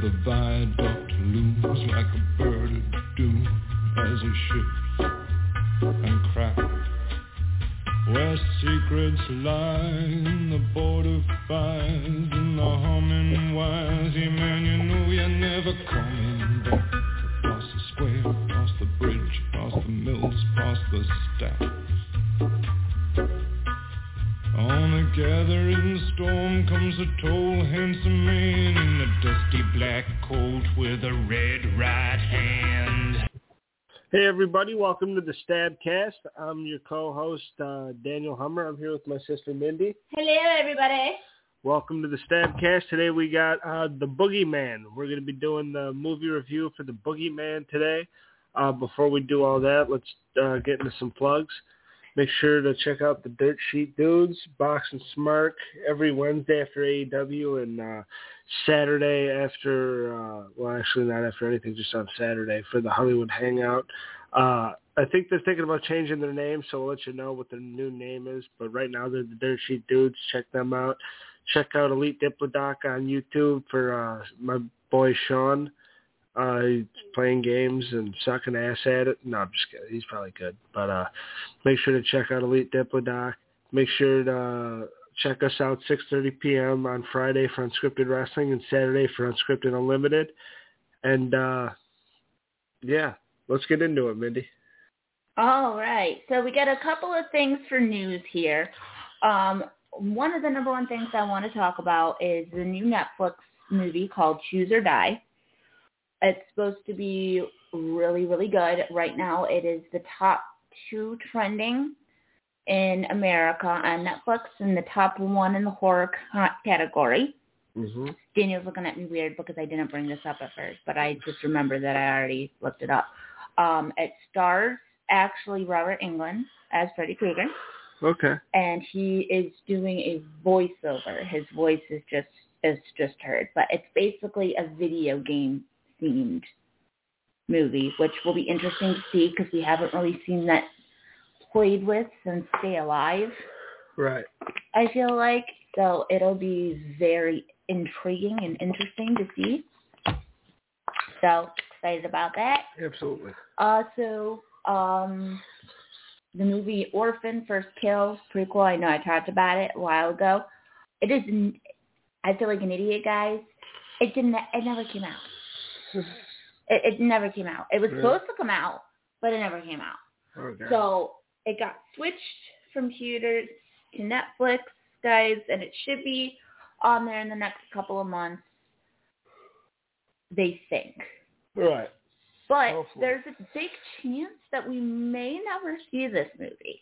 the viaduct looms like a bird of doom as he shifts and cracks. Where secrets lie in the border fires and the humming wires. Yeah, man, you know you're never coming back. Past the square, past the bridge, past the mills, past the stacks. On a gathering storm comes a tall, handsome man in a dusty black coat with a red right hand. Hey everybody, welcome to the Stabcast. I'm your co-host, Daniel Hummer. I'm here with my sister, Mindy. Hello everybody. Welcome to the Stabcast. Today we got The Boogeyman. We're going to be doing the movie review for The Boogeyman today. Before we do all that, let's get into some plugs. Make sure to check out the Dirt Sheet Dudes, Box and Smart, every Wednesday after AEW and Saturday after, well, actually not after anything, just on Saturday for the Hollywood Hangout. I think they're thinking about changing their name, so we'll let you know what their new name is. But right now they're the Dirt Sheet Dudes. Check them out. Check out Elite Diplodoc on YouTube for my boy Sean. He's playing games and sucking ass at it. No, I'm just kidding. He's probably good. But make sure to check out Elite Diplodoc. Make sure to check us out 6:30 p.m. on Friday for Unscripted Wrestling and Saturday for Unscripted Unlimited. And, yeah, let's get into it, Mindy. All right. So we got a couple of things for news here. One of the number one things I want to talk about is the new Netflix movie called Choose or Die. It's supposed to be really, really good. Right now, it is the top 2 trending in America on Netflix and the top 1 in the horror category. Mm-hmm. Daniel's looking at me weird because I didn't bring this up at first, but I just remembered that I already looked it up. It stars actually Robert Englund as Freddy Krueger. Okay. And he is doing a voiceover. His voice is just heard, but it's basically a video game themed movie, which will be interesting to see because we haven't really seen that played with since Stay Alive. Right. I feel like. So it'll be very intriguing and interesting to see. So excited about that. Absolutely. Also, the movie Orphan First Kill prequel, I know I talked about it a while ago. It is, I feel like an idiot, guys. It never came out. It never came out. It was supposed to come out, but it never came out. Okay. So it got switched from theaters to Netflix, guys, and it should be on there in the next couple of months, they think. Right. But Hopefully. there's a big chance that we may never see this movie.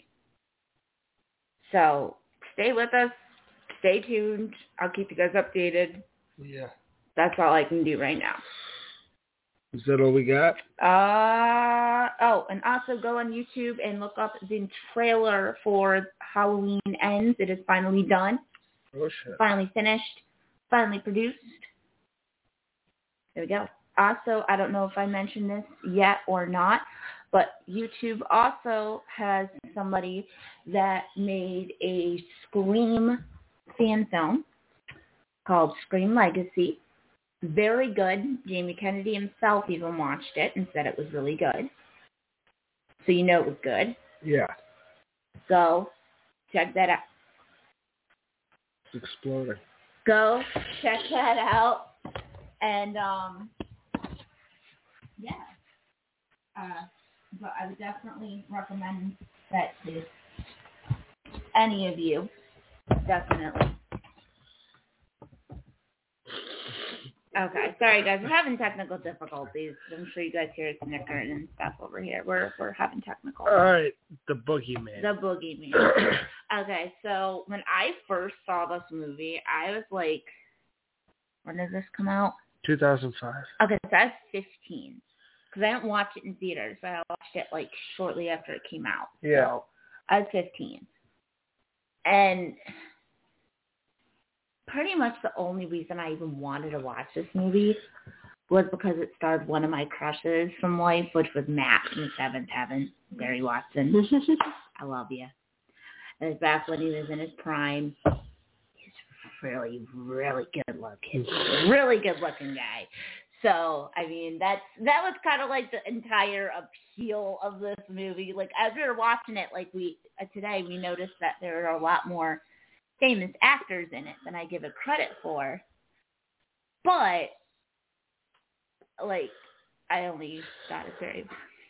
So stay with us. Stay tuned. I'll keep you guys updated. Yeah. That's all I can do right now. Is that all we got? And also go on YouTube and look up the trailer for Halloween Ends. It is finally done. Oh, shit. Finally finished. Finally produced. There we go. Also, I don't know if I mentioned this yet or not, but YouTube also has somebody that made a Scream fan film called Scream Legacy. Very good. Jamie Kennedy himself even watched it and said it was really good. So you know it was good. Yeah. So check that out. It's exploding. Go check that out. And, yeah. But I would definitely recommend that to any of you. Definitely. Okay, sorry guys, we're having technical difficulties. I'm sure you guys hear it snickering and stuff over here. We're having technical. All right, The Boogeyman. The Boogeyman. Okay, so when I first saw this movie, I was like, when did this come out? 2005. Okay, so I was 15. Because I didn't watch it in theaters, but I watched it like shortly after it came out. Yeah. So I was 15. And pretty much the only reason I even wanted to watch this movie was because it starred one of my crushes from life, which was Matt from Seventh Heaven, Barry Watson. I love you. It was back when he was in his prime. He's really, really good looking. Really good looking guy. So, I mean, that was kind of like the entire appeal of this movie. Like, as we were watching it, like today, we noticed that there are a lot more famous actors in it than I give it credit for. But, like, I only got it very...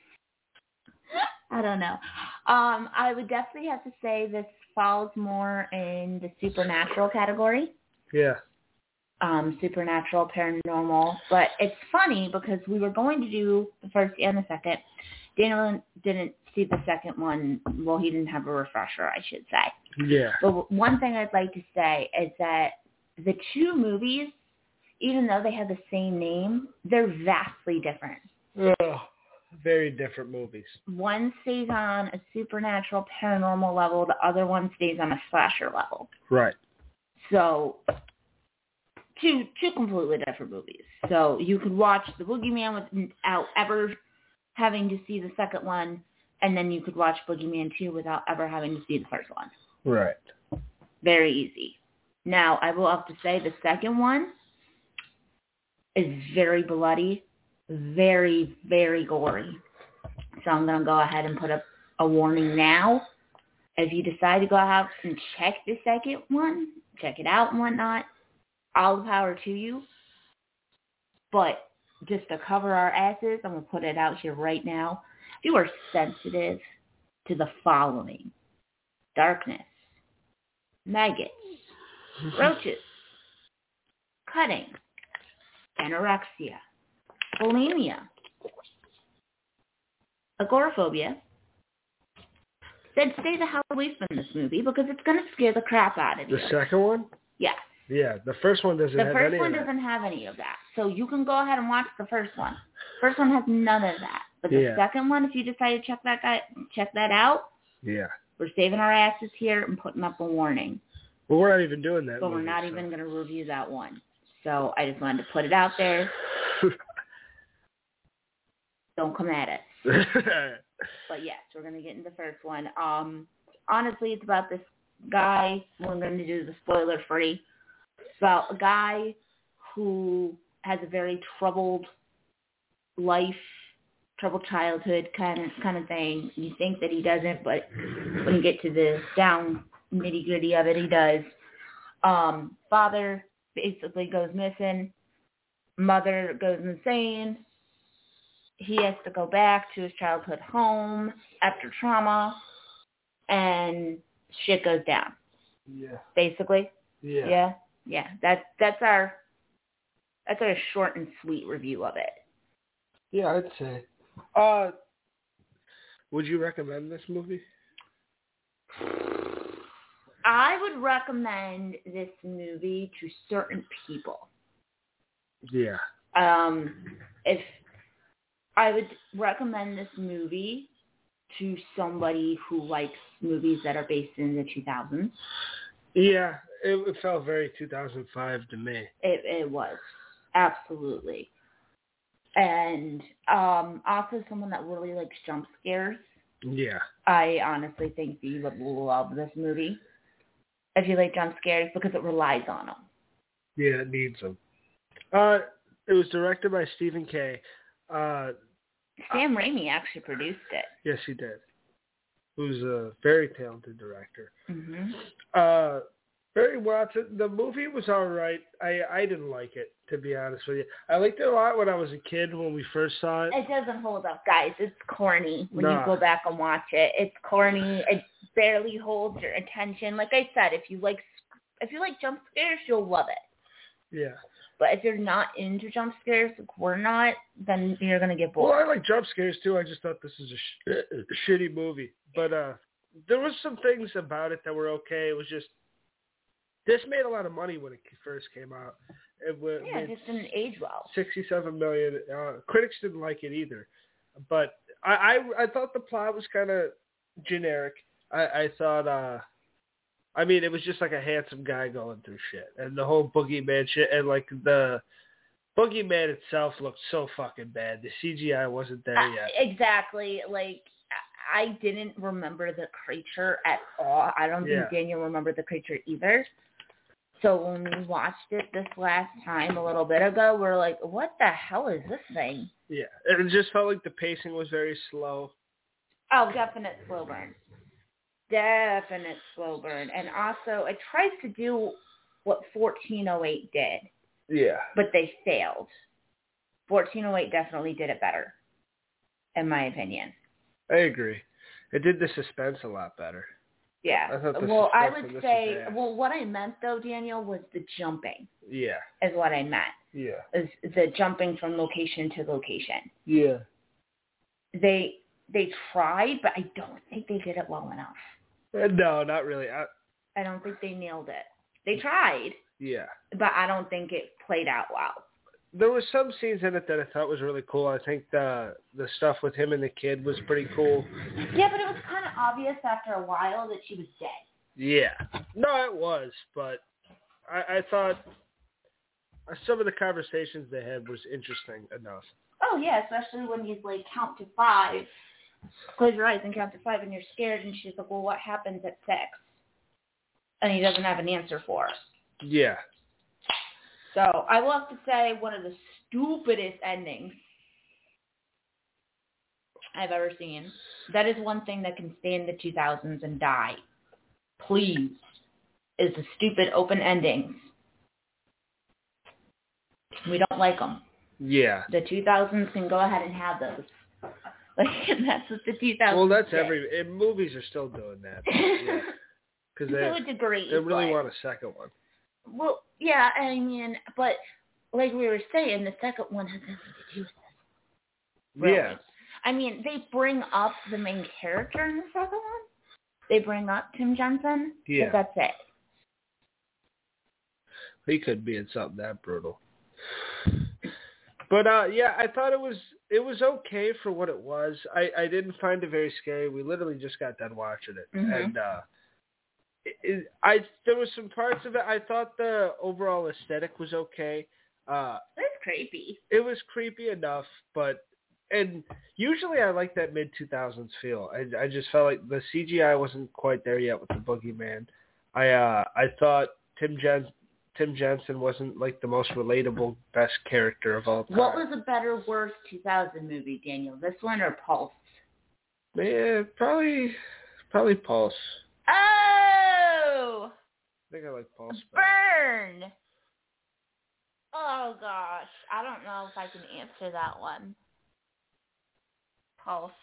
I don't know. I would definitely have to say this falls more in the supernatural category. Yeah. Supernatural, paranormal. But it's funny because we were going to do the first and the second. Daniel didn't see the second one. Well, he didn't have a refresher, I should say. Yeah. But one thing I'd like to say is that the two movies, even though they have the same name, they're vastly different. Oh, very different movies. One stays on a supernatural, paranormal level. The other one stays on a slasher level. Right. So... Two completely different movies. So you could watch The Boogeyman without ever having to see the second one, and then you could watch Boogeyman 2 without ever having to see the first one. Right. Very easy. Now, I will have to say the second one is very bloody, very, very gory. So I'm going to go ahead and put up a warning now. If you decide to go out and check the second one, check it out and whatnot, all the power to you. But just to cover our asses, I'm going to put it out here right now. You are sensitive to the following: darkness, maggots, roaches, cutting, anorexia, bulimia, agoraphobia, then stay the hell away from this movie because it's going to scare the crap out of you. The second one? Yes. Yeah, the first one doesn't have any of that. The first one doesn't have any of that. So you can go ahead and watch the first one. First one has none of that. But the second one, if you decide to check that out, yeah, we're saving our asses here and putting up a warning. Well, we're not even doing that. But we're not even going to review that one. So I just wanted to put it out there. Don't come at us. But yes, we're going to get into the first one. Honestly, it's about this guy. We're going to do the spoiler-free. It's about a guy who has a very troubled life, troubled childhood kind of thing. You think that he doesn't, but when you get to the down nitty-gritty of it, he does. Father basically goes missing. Mother goes insane. He has to go back to his childhood home after trauma, and shit goes down. Yeah. Basically. Yeah. Yeah. That's our short and sweet review of it. Yeah, I'd say. Would you recommend this movie? I would recommend this movie to certain people. Yeah. If I would recommend this movie to somebody who likes movies that are based in the 2000s. Yeah, it felt very 2005 to me. It was. Absolutely. And also someone that really likes jump scares. Yeah. I honestly think that you would love this movie if you like jump scares because it relies on them. Yeah, it needs them. It was directed by Stephen K. Sam Raimi actually produced it. Yes, he did. Who's a very talented director. Mm-hmm. Barry Watson, the movie was all right. I didn't like it, to be honest with you. I liked it a lot when I was a kid when we first saw it. It doesn't hold up, guys. It's corny when you go back and watch it. It's corny. It barely holds your attention. Like I said, if you like jump scares, you'll love it. Yeah. But if you're not into jump scares, like we're not, then you're going to get bored. Well, I like jump scares, too. I just thought this was a shitty movie. But there was some things about it that were okay. It was just, this made a lot of money when it first came out. It just didn't age well. $67 million. Critics didn't like it either. But I thought the plot was kind of generic. I thought... I mean, it was just like a handsome guy going through shit. And the whole boogeyman shit, and like the boogeyman itself looked so fucking bad. The CGI wasn't there yet. Exactly. Like, I didn't remember the creature at all. I don't think Daniel remembered the creature either. So when we watched it this last time a little bit ago, we're like, what the hell is this thing? Yeah, it just felt like the pacing was very slow. Oh, definite slow burn. Definite slow burn. And also, it tries to do what 1408 did, Yeah. but they failed. 1408 definitely did it better, in my opinion. I agree. It did the suspense a lot better. Yeah. I thought the Well, I suspense in would this say, was ass. well, what I meant, though, Daniel, was the jumping Yeah. is what I meant. Yeah. Is the jumping from location to location. Yeah. They tried, but I don't think they did it well enough. No, not really. I don't think they nailed it. They tried, Yeah. but I don't think it played out well. There was some scenes in it that I thought was really cool. I think the stuff with him and the kid was pretty cool. Yeah, but it was kind of obvious after a while that she was dead. Yeah. No, it was, but I thought some of the conversations they had was interesting enough. Oh, yeah, especially when he's like, count to 5. Close your eyes and count to 5 and you're scared. And she's like, well, what happens at 6? And he doesn't have an answer for her. Yeah. So I will have to say one of the stupidest endings I've ever seen. That is one thing that can stay in the 2000s and die. Please. Is the stupid open endings. We don't like them. Yeah. The 2000s can go ahead and have those. Like, that's what the 2000s Well, that's did. movies are still doing that. Yeah. Because to a degree. they really but, want a second one. Well, yeah, I mean, but like we were saying, the second one has nothing to do with this. Really. Yeah. I mean, they bring up the main character in the second one. They bring up Tim Jensen. Yeah. But that's it. He could be in something that brutal. But yeah, I thought it was okay for what it was. I didn't find it very scary. We literally just got done watching it, Mm-hmm. and there was some parts of it. I thought the overall aesthetic was okay. That's creepy. It was creepy enough, and usually I like that mid-2000s feel. I just felt like the CGI wasn't quite there yet with the Boogeyman. I thought Tim Jensen wasn't like the most relatable, best character of all time. What was a better, worse 2000 movie, Daniel? This one or Pulse? Yeah, probably Pulse. Oh! I think I like Pulse better. Burn! Oh, gosh. I don't know if I can answer that one. Pulse.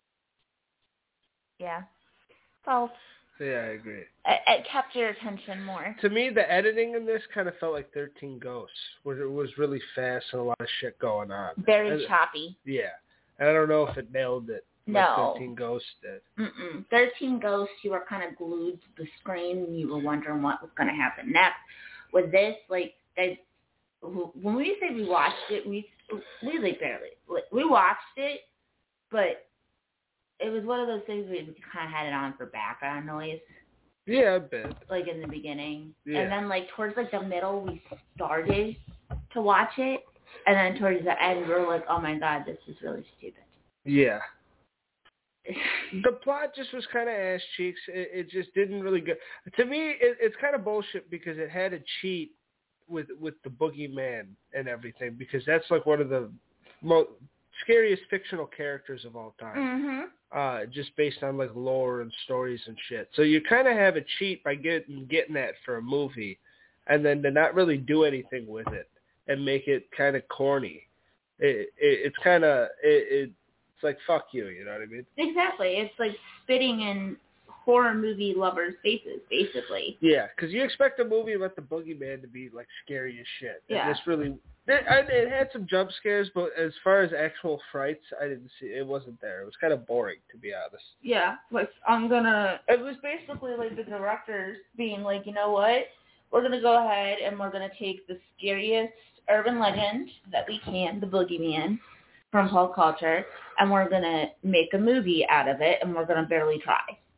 Yeah. Pulse. Yeah, I agree. It kept your attention more. To me, the editing in this kind of felt like 13 Ghosts, where it was really fast and a lot of shit going on. Very choppy. Yeah. And I don't know if it nailed it. Like No. 13 Ghosts did. 13 Ghosts, you were kind of glued to the screen and you were wondering what was going to happen next. With this, like, when we say we watched it, we like barely. We watched it, but it was one of those things where we kind of had it on for background noise. Yeah, a bit. Like in the beginning. Yeah. And then like towards like the middle, we started to watch it. And then towards the end, we were like, oh my God, this is really stupid. Yeah. The plot just was kind of ass cheeks. It just didn't really go. To me, it's kind of bullshit because it had a cheat with the Boogeyman and everything, because that's like one of the most scariest fictional characters of all time. Mm-hmm. Just based on like lore and stories and shit. So you kind of have a cheat by getting that for a movie, and then to not really do anything with it and make it kind of corny. It's kind of it's like fuck you. You know what I mean? Exactly. It's like spitting in horror movie lovers' faces, basically. Yeah, because you expect a movie about the Boogeyman to be like scary as shit. Yeah. And this really, it had some jump scares, but as far as actual frights, I didn't see. It wasn't there. It was kind of boring, to be honest. Yeah, like it was basically like the directors being like, you know what? We're going to go ahead and we're going to take the scariest urban legend that we can, the Boogeyman, from pop culture, and we're going to make a movie out of it, and we're going to barely try.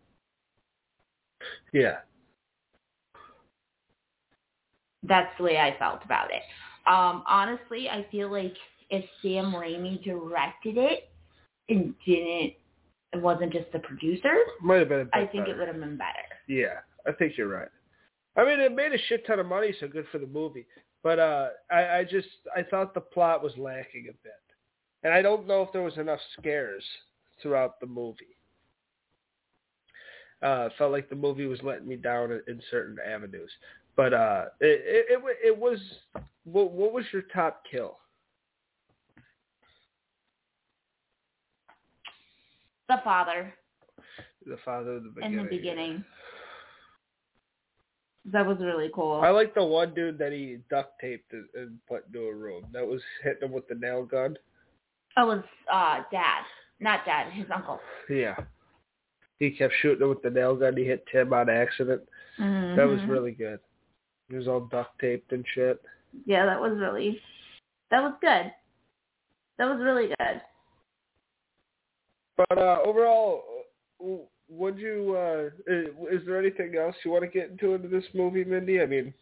Yeah. That's the way I felt about it. Honestly, I feel like if Sam Raimi directed it and it wasn't just the producer, Might have been a bit I think better. it would have been better. Yeah, I think you're right. I mean, it made a shit ton of money, so good for the movie. But I thought the plot was lacking a bit. And I don't know if there was enough scares throughout the movie. Felt like the movie was letting me down in certain avenues. But it was... What was your top kill? The father. The father in the beginning. In the beginning. That was really cool. I like the one dude that he duct taped and put into a room. That was hitting him with the nail gun. It was Dad. Not Dad, his uncle. Yeah. He kept shooting him with the nail gun. He hit Tim on accident. Mm-hmm. That was really good. He was all duct taped and shit. Yeah, that was good. That was really good. But overall, would you? Is there anything else you want to get into this movie, Mindy? I mean,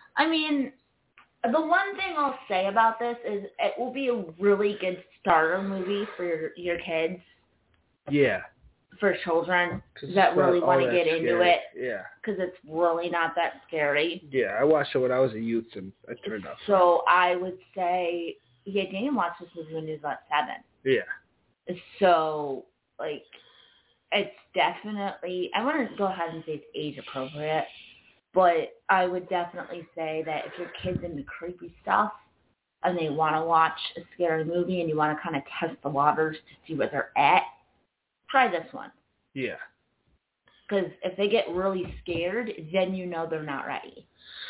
the one thing I'll say about this is it will be a really good starter movie for your kids. Yeah. For children that really want to get into it. Yeah. Because it's really not that scary. Yeah, I watched it when I was a youth and I turned off. So I would say, Daniel watched this movie when he was about 7. Yeah. So, it's definitely, I want to go ahead and say it's age appropriate, but I would definitely say that if your kid's into creepy stuff and they want to watch a scary movie and you want to kind of test the waters to see where they're at, try this one. Yeah. Because if they get really scared, then you know they're not ready.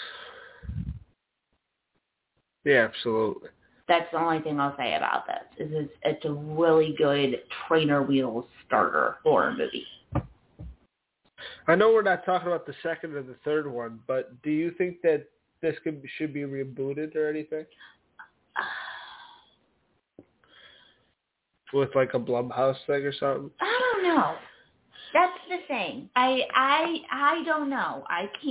Yeah, absolutely. That's the only thing I'll say about this. Is it's a really good trainer wheels starter horror movie. I know we're not talking about the second or the third one, but do you think that this should be rebooted or anything? With like a Blumhouse thing or something? I don't know. That's the thing. I don't know.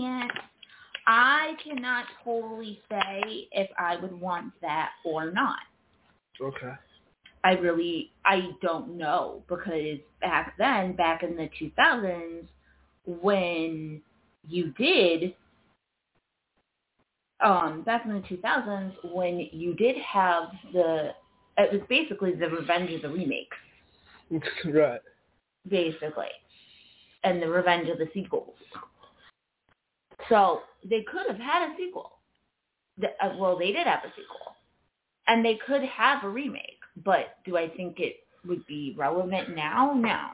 I cannot totally say if I would want that or not. Okay. I don't know, because back in the 2000s, when you did have it was basically the Revenge of the remakes. Right. Basically. And the Revenge of the sequels. So they could have had a sequel. They did have a sequel. And they could have a remake. But do I think it would be relevant now? No.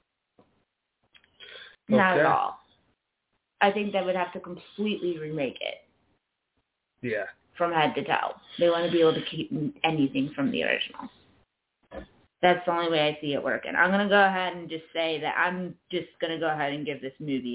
Not at all. I think they would have to completely remake it. Yeah. From head to toe. They want to be able to keep anything from the original. That's the only way I see it working. I'm going to go ahead and just say that I'm just going to go ahead and give this movie,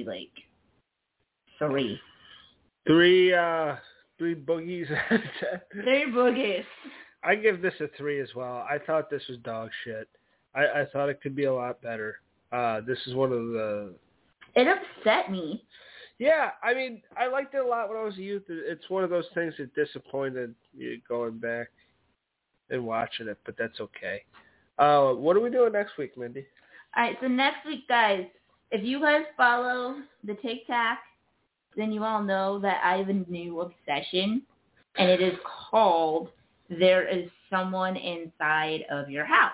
3. 3 boogies. 3 boogies. I give this a 3 as well. I thought this was dog shit. I thought it could be a lot better. This is one of the... It upset me. Yeah, I mean, I liked it a lot when I was a youth. It's one of those things that disappointed you going back and watching it, but that's okay. What are we doing next week, Mindy? All right, so next week, guys, if you guys follow the TikTok, then you all know that I have a new obsession, and it is called There Is Someone Inside of Your House.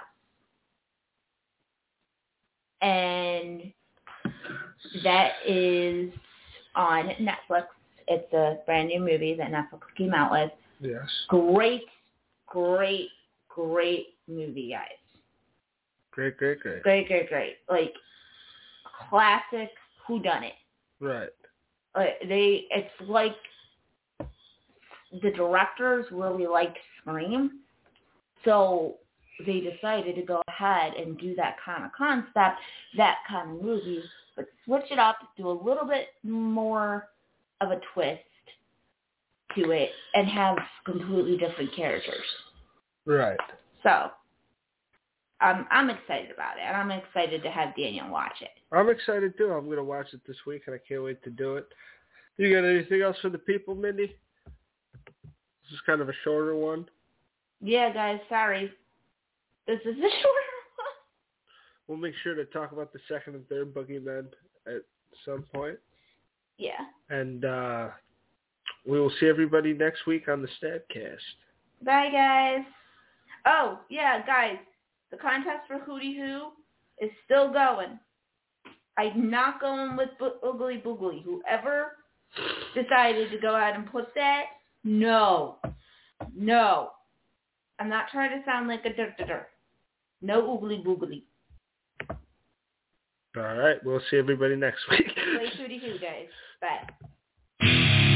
And that is on Netflix. It's a brand new movie that Netflix came out with. Yes. Great movie, guys. Great. Great. Classic whodunit. Right. It's like the directors really liked Scream, so they decided to go ahead and do that kind of concept, that kind of movie, but switch it up, do a little bit more of a twist to it, and have completely different characters. Right. So, I'm excited about it, and I'm excited to have Daniel watch it. I'm excited too. I'm going to watch it this week, and I can't wait to do it. You got anything else for the people, Mindy? This is kind of a shorter one. Yeah, guys, sorry. This is a shorter one. We'll make sure to talk about the second and third Boogeyman at some point. Yeah. And we will see everybody next week on the Stabcast. Bye, guys. Oh, yeah, guys. The contest for Hootie Who is still going. I'm not going with Oogly Boogly. Whoever decided to go out and put that, no. I'm not trying to sound like a dur-dur-dur. No Oogly Boogly. All right. We'll see everybody next week. Play Hootie Who, guys. Bye.